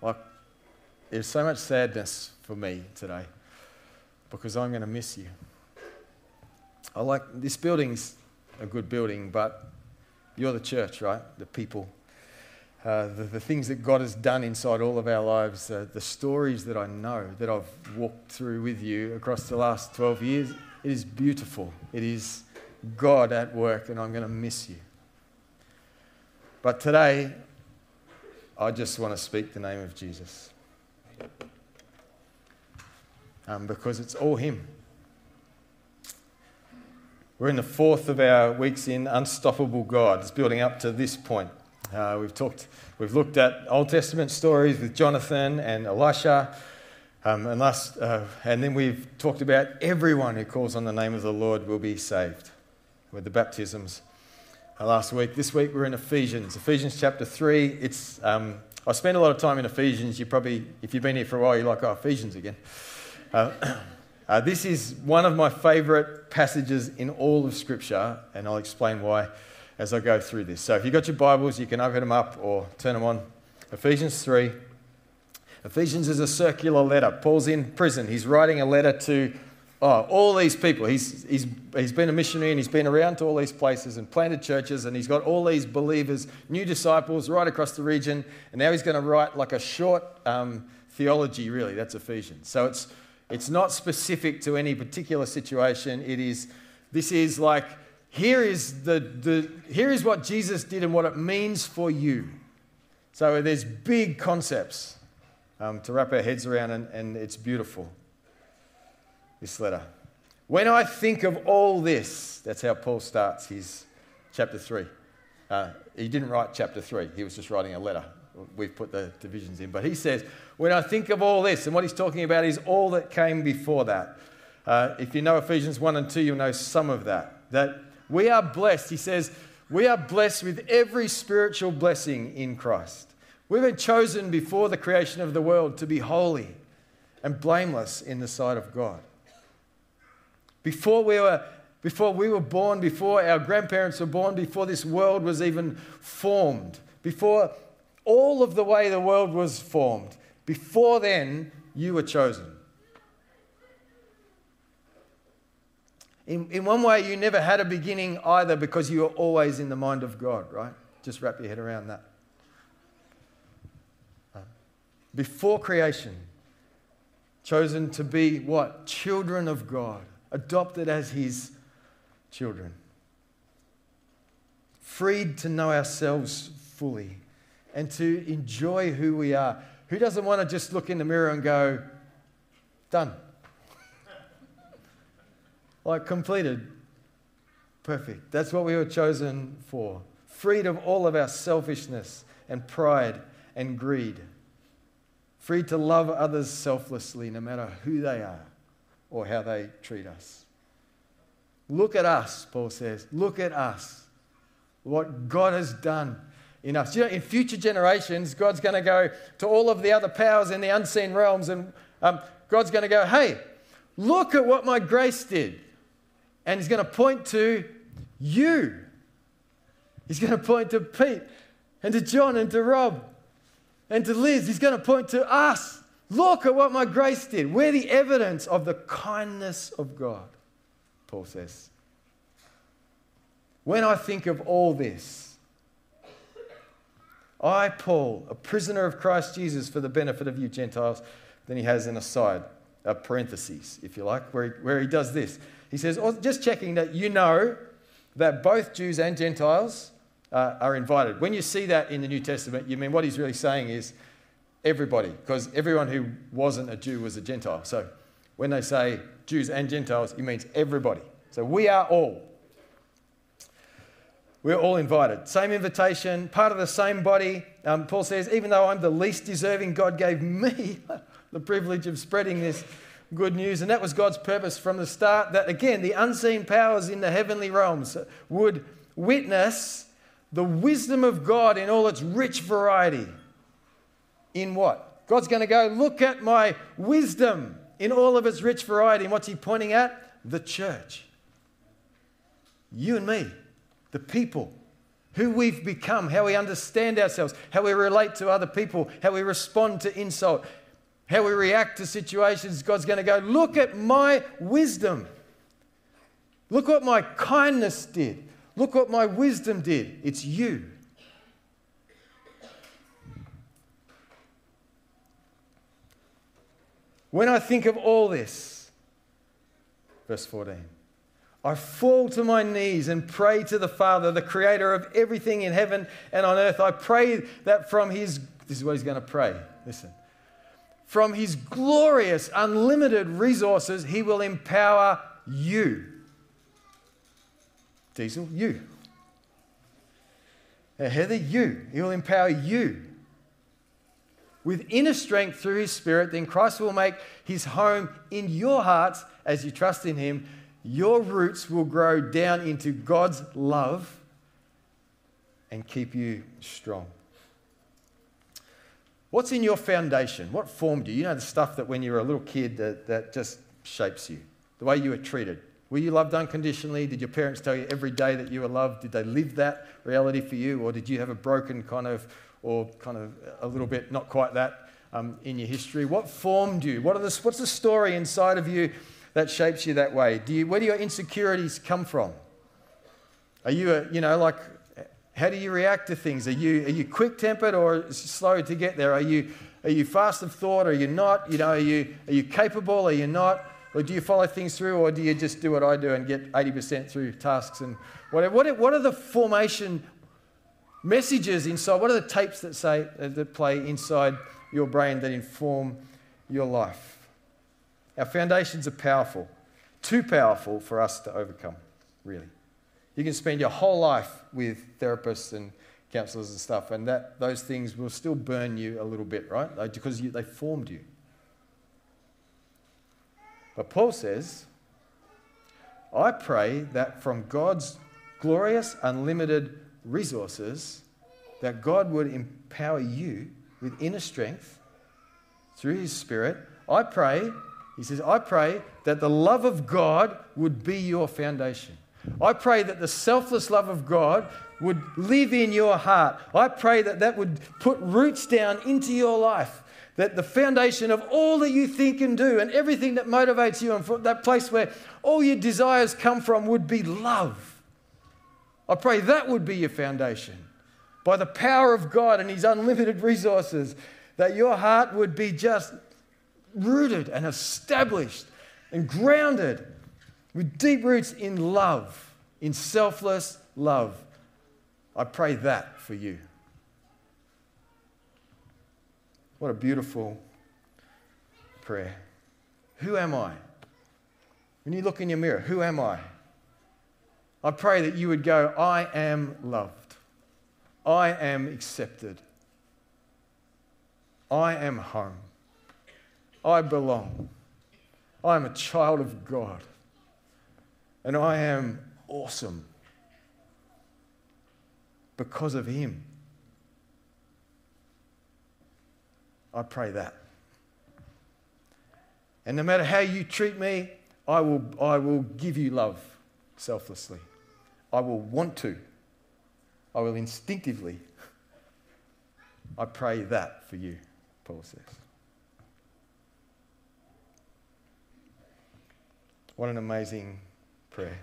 Like, there's so much sadness for me today because I'm going to miss you. This building's a good building, but you're the church, right? The people. The things that God has done inside all of our lives, the stories that I know, that I've walked through with you across the last 12 years, it is beautiful. It is God at work, and I'm going to miss you. But today, I just want to speak the name of Jesus. Because it's all Him. We're in the fourth of our weeks in Unstoppable God. It's building up to this point. We've looked at Old Testament stories with Jonathan and Elisha, and then we've talked about everyone who calls on the name of the Lord will be saved with the baptisms last week. This week we're in Ephesians chapter 3. I spend a lot of time in Ephesians. You probably, if you've been here for a while, you're like, oh, Ephesians again. This is one of my favourite passages in all of Scripture, and I'll explain why as I go through this. So if you've got your Bibles, you can open them up or turn them on. Ephesians 3. Ephesians is a circular letter. Paul's in prison. He's writing a letter to all these people. He's been a missionary and he's been around to all these places and planted churches, and he's got all these believers, new disciples right across the region, and now he's going to write like a short theology, really. That's Ephesians. So it's not specific to any particular situation. This is like, here is what Jesus did and what it means for you. So there's big concepts to wrap our heads around, and it's beautiful, this letter. When I think of all this, that's how Paul starts his chapter 3. He didn't write chapter 3. He was just writing a letter. We've put the divisions in. But he says, when I think of all this, and what he's talking about is all that came before that. If you know Ephesians 1 and 2, you'll know some of that. That we are blessed, he says, we are blessed with every spiritual blessing in Christ. We've been chosen before the creation of the world to be holy and blameless in the sight of God. Before we were born, before our grandparents were born, before this world was even formed, before all of the way the world was formed, before then, you were chosen. In one way, you never had a beginning either because you were always in the mind of God, right? Just wrap your head around that. Before creation, chosen to be what? Children of God, adopted as His children. Freed to know ourselves fully and to enjoy who we are. Who doesn't want to just look in the mirror and go, done? Like completed. Perfect. That's what we were chosen for. Freed of all of our selfishness and pride and greed. Free to love others selflessly no matter who they are or how they treat us. Look at us, Paul says. Look at us. What God has done in us. You know, in future generations, God's going to go to all of the other powers in the unseen realms, and God's going to go, hey, look at what my grace did. And He's going to point to you. He's going to point to Pete and to John and to Rob and to Liz. He's going to point to us. Look at what my grace did. We're the evidence of the kindness of God, Paul says. When I think of all this, I, Paul, a prisoner of Christ Jesus for the benefit of you Gentiles, then he has an aside, a parenthesis, if you like, where he does this. He says, just checking that you know that both Jews and Gentiles are invited. When you see that in the New Testament, you mean what he's really saying is everybody, because everyone who wasn't a Jew was a Gentile. So when they say Jews and Gentiles, it means everybody. So we are all. We're all invited. Same invitation, part of the same body. Paul says, even though I'm the least deserving, God gave me the privilege of spreading this good news. And that was God's purpose from the start, that again, the unseen powers in the heavenly realms would witness the wisdom of God in all its rich variety. In what? God's going to go, look at my wisdom in all of its rich variety. And what's he pointing at? The church. You and me. The people who we've become, how we understand ourselves, how we relate to other people, how we respond to insult, how we react to situations. God's going to go, look at my wisdom. Look what my kindness did. Look what my wisdom did. It's you. When I think of all this, verse 14, I fall to my knees and pray to the Father, the creator of everything in heaven and on earth. I pray that from his, this is what he's going to pray, listen, from his glorious, unlimited resources, he will empower you. Diesel, you. Now, Heather, you. He will empower you. With inner strength through his Spirit, then Christ will make his home in your hearts as you trust in him. Your roots will grow down into God's love and keep you strong. What's in your foundation? What formed you? You know, the stuff that when you were a little kid that just shapes you. The way you were treated. Were you loved unconditionally? Did your parents tell you every day that you were loved? Did they live that reality for you? Or did you have a broken or a little bit, not quite that, in your history? What formed you? What's the story inside of you that shapes you that way? Where do your insecurities come from? Are you, how do you react to things? Are you quick-tempered or slow to get there? Are you fast of thought or are you not? Are you capable? Are you not? Or do you follow things through, or do you just do what I do and get 80% through tasks and whatever? What are the formation messages inside? What are the tapes that play inside your brain that inform your life? Our foundations are powerful, too powerful for us to overcome, really. You can spend your whole life with therapists and counselors and stuff, and those things will still burn you a little bit, right? Because they formed you. But Paul says, I pray that from God's glorious, unlimited resources, that God would empower you with inner strength through his Spirit. I pray that the love of God would be your foundation. I pray that the selfless love of God would live in your heart. I pray that would put roots down into your life. That the foundation of all that you think and do and everything that motivates you and from that place where all your desires come from would be love. I pray that would be your foundation. By the power of God and his unlimited resources, that your heart would be just rooted and established and grounded with deep roots in love, in selfless love. I pray that for you. What a beautiful prayer. Who am I? When you look in your mirror, who am I? I pray that you would go, I am loved. I am accepted. I am home. I belong. I am a child of God. And I am awesome because of him. I pray that. And no matter how you treat me, I will give you love selflessly. I will want to. I will instinctively. I pray that for you, Paul says. What an amazing prayer.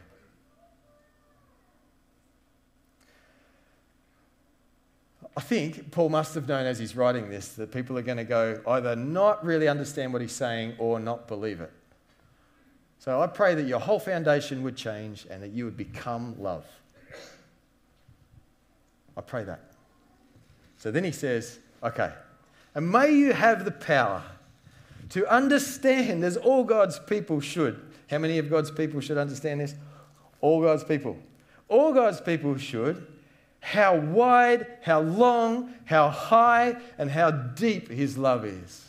I think Paul must have known as he's writing this that people are going to go either not really understand what he's saying or not believe it. So I pray that your whole foundation would change and that you would become love. I pray that. So then he says, okay, and may you have the power to understand as all God's people should. How many of God's people should understand this? All God's people. All God's people should. How wide, how long, how high, and how deep his love is.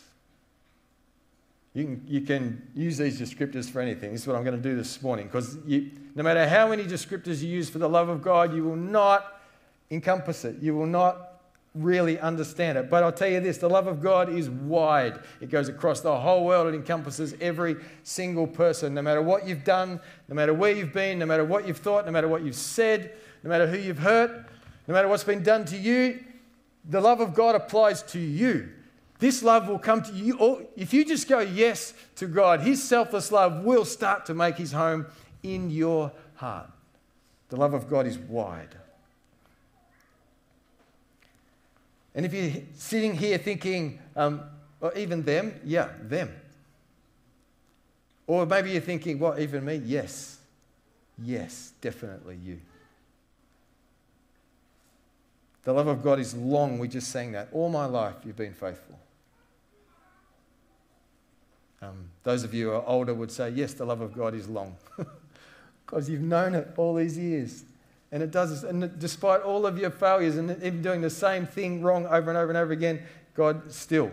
You can use these descriptors for anything. This is what I'm going to do this morning, because no matter how many descriptors you use for the love of God, you will not encompass it. You will not really understand it. But I'll tell you this, the love of God is wide. It goes across the whole world. It encompasses every single person, no matter what you've done, no matter where you've been, no matter what you've thought, no matter what you've said, no matter who you've hurt. No matter what's been done to you, the love of God applies to you. This love will come to you. Or if you just go yes to God, his selfless love will start to make his home in your heart. The love of God is wide. And if you're sitting here thinking, or even them, yeah, them. Or maybe you're thinking, what, even me? Yes. Yes, definitely you. The love of God is long. We just sang that. All my life you've been faithful. Those of you who are older would say, yes, the love of God is long. Because you've known it all these years. And it does, and despite all of your failures and even doing the same thing wrong over and over and over again, God still,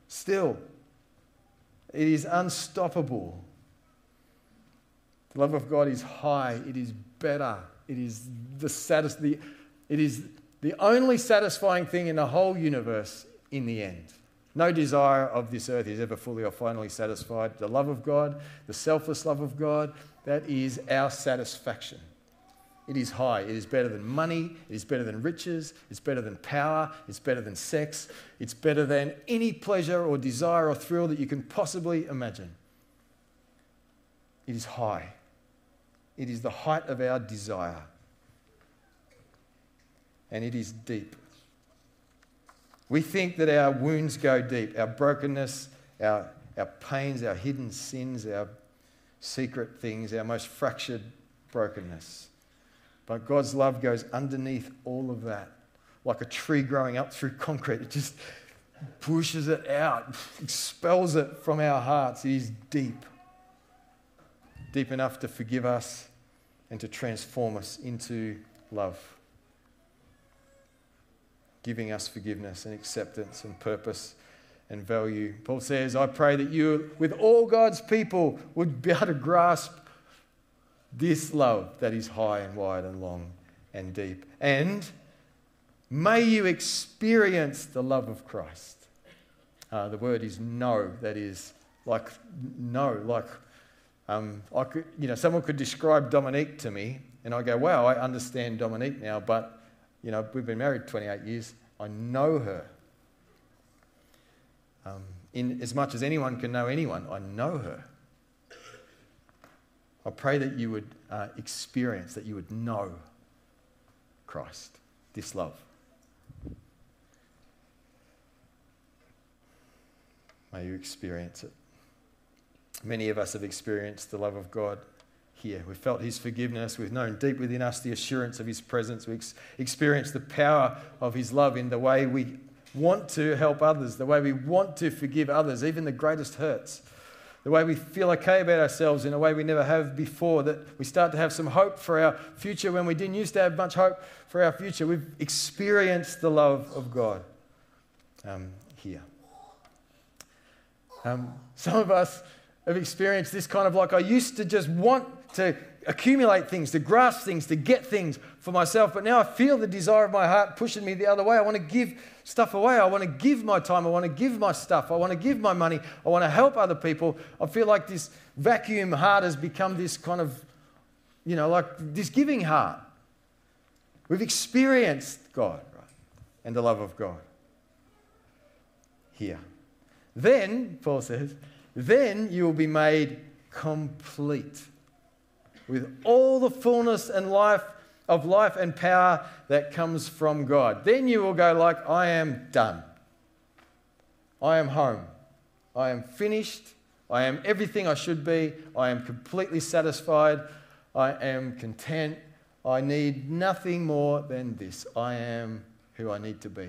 it is unstoppable. The love of God is high. It is better. It is it is the only satisfying thing in the whole universe in the end. No desire of this earth is ever fully or finally satisfied. The love of God, the selfless love of God, that is our satisfaction. It is high. It is better than money. It is better than riches. It's better than power. It's better than sex. It's better than any pleasure or desire or thrill that you can possibly imagine. It is high. It is the height of our desire. And it is deep. We think that our wounds go deep, our brokenness, our pains, our hidden sins, our secret things, our most fractured brokenness. But God's love goes underneath all of that. Like a tree growing up through concrete, it just pushes it out, expels it from our hearts. It is deep. Deep enough to forgive us and to transform us into love. Giving us forgiveness and acceptance and purpose and value. Paul says, I pray that you, with all God's people, would be able to grasp this love that is high and wide and long and deep. And may you experience the love of Christ. The word is know. That is like know. Like someone could describe Dominique to me, and I go, wow, I understand Dominique now, but we've been married 28 years. I know her. In as much as anyone can know anyone, I know her. I pray that you would experience, that you would know Christ, this love. May you experience it. Many of us have experienced the love of God here. We've felt his forgiveness. We've known deep within us the assurance of his presence. We've experienced the power of his love in the way we want to help others, the way we want to forgive others, even the greatest hurts, the way we feel okay about ourselves in a way we never have before, that we start to have some hope for our future when we didn't used to have much hope for our future. We've experienced the love of God here. Some of us have experienced this kind of like, I used to just want to accumulate things, to grasp things, to get things for myself, but now I feel the desire of my heart pushing me the other way. I want to give stuff away. I want to give my time. I want to give my stuff. I want to give my money. I want to help other people. I feel like this vacuum heart has become this kind of, like this giving heart. We've experienced God, right? And the love of God here. Then, Paul says, then you will be made complete with all the fullness and life and power that comes from God. Then you will go like, I am done. I am home. I am finished. I am everything I should be. I am completely satisfied. I am content. I need nothing more than this. I am who I need to be.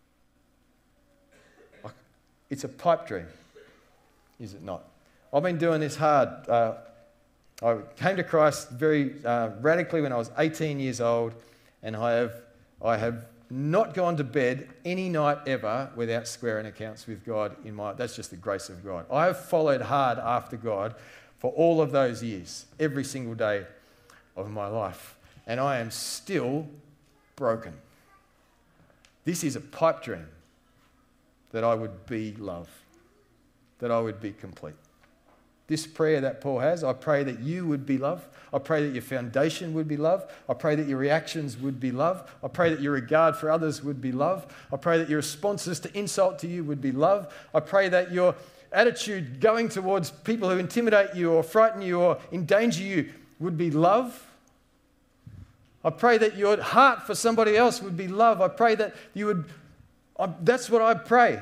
It's a pipe dream, is it not? I've been doing this hard. I came to Christ very radically when I was 18 years old, and I have not gone to bed any night ever without squaring accounts with God. That's just the grace of God. I have followed hard after God for all of those years, every single day of my life, and I am still broken. This is a pipe dream, that I would be love, that I would be complete. this prayer that Paul has. I pray that you would be love. I pray that your foundation would be love. I pray that your reactions would be love. I pray that your regard for others would be love. I pray that your responses to insult to you would be love. I pray that your attitude going towards people who intimidate you or frighten you or endanger you would be love. I pray that your heart for somebody else would be love. I pray that you would, that's what I pray.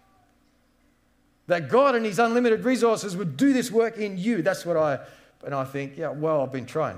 That God and his unlimited resources would do this work in you. That's what I think, yeah, well, I've been trying.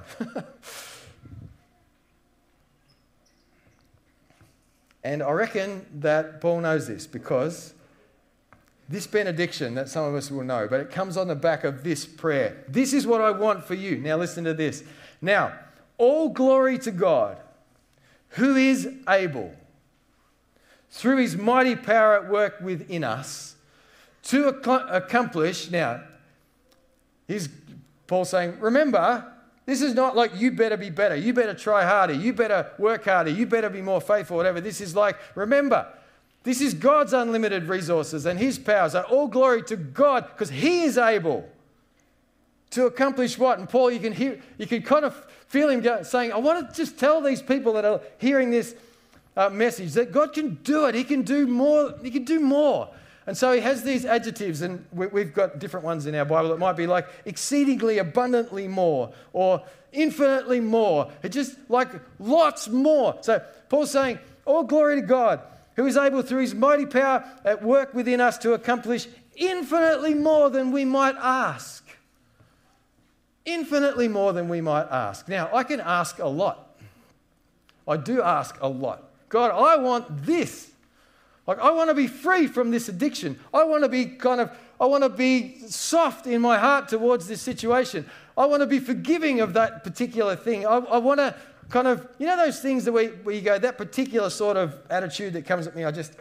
And I reckon that Paul knows this because this benediction that some of us will know, but it comes on the back of this prayer. This is what I want for you. Now listen to this. Now, all glory to God, who is able, through his mighty power at work within us, to accomplish. Now, here's Paul saying, remember, this is not like you better be better, you better try harder, you better work harder, you better be more faithful, whatever. This is like, remember, this is God's unlimited resources and his power. So all glory to God because he is able to accomplish what? And Paul, you can kind of feel him saying, I want to just tell these people that are hearing this message that God can do it. He can do more. He can do more. And so he has these adjectives, and we've got different ones in our Bible. It might be like exceedingly abundantly more or infinitely more. It's just like lots more. So Paul's saying, all glory to God, who is able through his mighty power at work within us to accomplish infinitely more than we might ask. Infinitely more than we might ask. Now, I can ask a lot. I do ask a lot. God, I want this. Like, I want to be free from this addiction. I want to be soft in my heart towards this situation. I want to be forgiving of that particular thing. I want to kind of, you know those things that where you go, that particular sort of attitude that comes at me, I just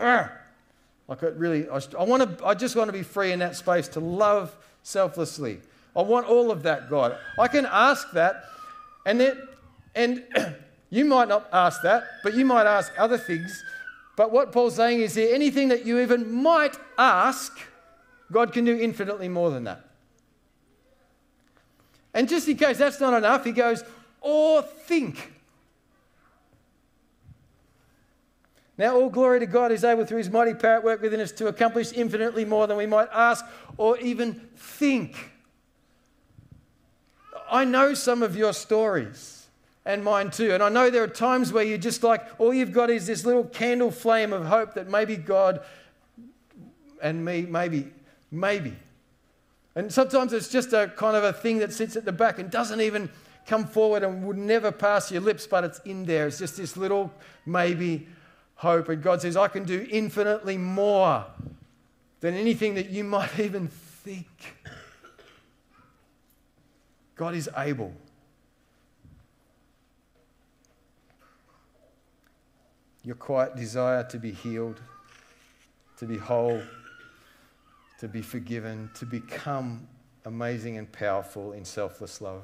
want to be free in that space to love selflessly. I want all of that, God. I can ask that, and you might not ask that, but you might ask other things. But what Paul's saying is here, anything that you even might ask, God can do infinitely more than that. And just in case that's not enough, he goes, or think. Now all glory to God is able through his mighty power at work within us to accomplish infinitely more than we might ask or even think. I know some of your stories. And mine too. And I know there are times where you're just like, all you've got is this little candle flame of hope that maybe God and me, maybe. And sometimes it's just a kind of a thing that sits at the back and doesn't even come forward and would never pass your lips, but it's in there. It's just this little maybe hope. And God says, I can do infinitely more than anything that you might even think. God is able. Your quiet desire to be healed, to be whole, to be forgiven, to become amazing and powerful in selfless love.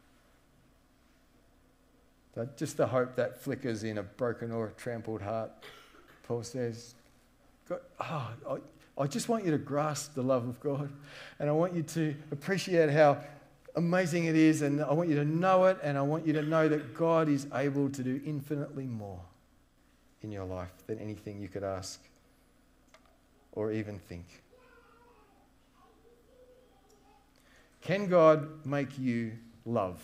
Just the hope that flickers in a broken or a trampled heart. Paul says, God, I just want you to grasp the love of God, and I want you to appreciate how amazing it is, and I want you to know it, and I want you to know that God is able to do infinitely more in your life than anything you could ask or even think. Can God make you love?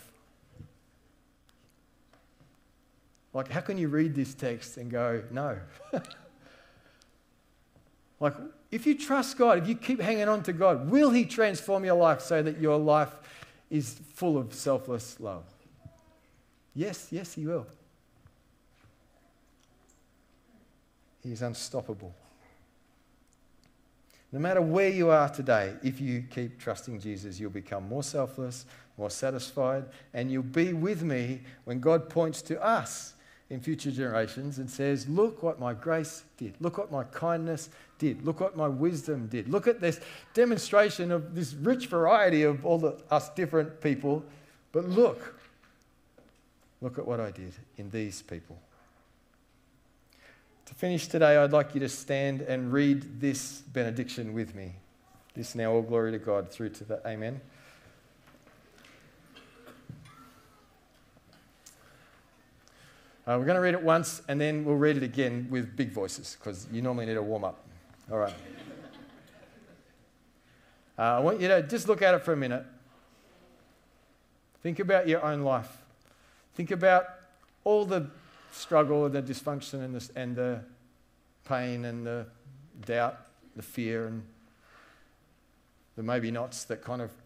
Like, how can you read this text and go, no? Like, if you trust God, if you keep hanging on to God, will he transform your life so that your life is full of selfless love? Yes, he will. He is unstoppable. No matter where you are today, if you keep trusting Jesus, you'll become more selfless, more satisfied, and you'll be with me when God points to us in future generations and says, look what my grace did. Look what my kindness did. Look what my wisdom did. Look at this demonstration of this rich variety of all us different people. But look at what I did in these people. To finish today, I'd like you to stand and read this benediction with me. This now, all glory to God, through to the amen. We're going to read it once, and then we'll read it again with big voices, because you normally need a warm-up. All right. I want you to just look at it for a minute. Think about your own life. Think about all the struggle and the dysfunction and the pain and the doubt, the fear and the maybe nots that kind of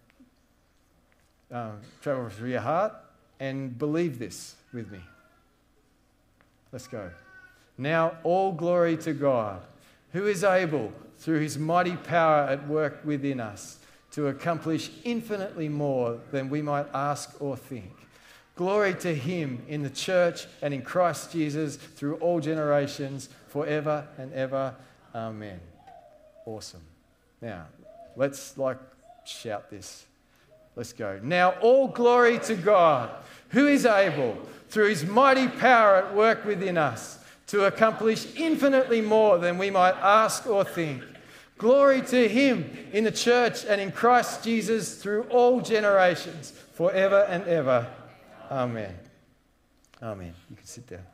travel through your heart, and believe this with me. Let's go. Now all glory to God, who is able, through his mighty power at work within us, to accomplish infinitely more than we might ask or think. Glory to him in the church and in Christ Jesus through all generations, forever and ever. Amen. Awesome. Now, let's shout this. Let's go. Now all glory to God, who is able, through his mighty power at work within us, to accomplish infinitely more than we might ask or think. Glory to him in the church and in Christ Jesus through all generations, forever and ever. Amen. Amen. You can sit down.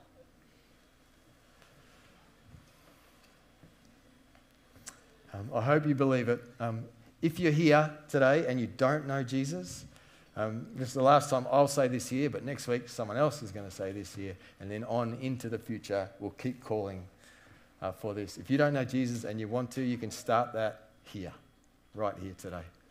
I hope you believe it. If you're here today and you don't know Jesus, this is the last time I'll say this here, but next week someone else is going to say this here, and then on into the future we'll keep calling for this. If you don't know Jesus and you want to, you can start that here, right here today.